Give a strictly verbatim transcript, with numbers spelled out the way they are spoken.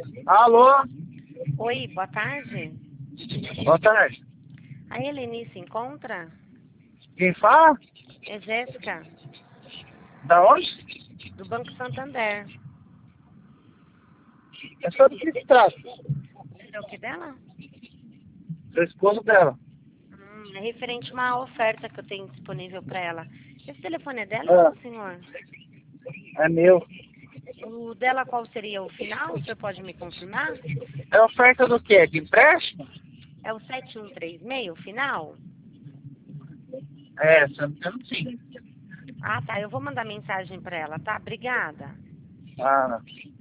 Alô? Oi, boa tarde. Boa tarde. A Eleni se encontra? Quem fala? É Jéssica, Da onde? do Banco Santander. É sobre o que se trata? É o que dela? Sou esposo dela. Hum, é referente a uma oferta que eu tenho disponível para ela. Esse telefone é dela ou Ah, do senhor? é meu. O dela qual seria o final? O senhor pode me confirmar? É oferta do quê? De empréstimo? É o sete um três seis, o final? É, se eu não me engano, sim. Ah, tá. Eu vou mandar mensagem para ela, tá? Obrigada. Ah, não.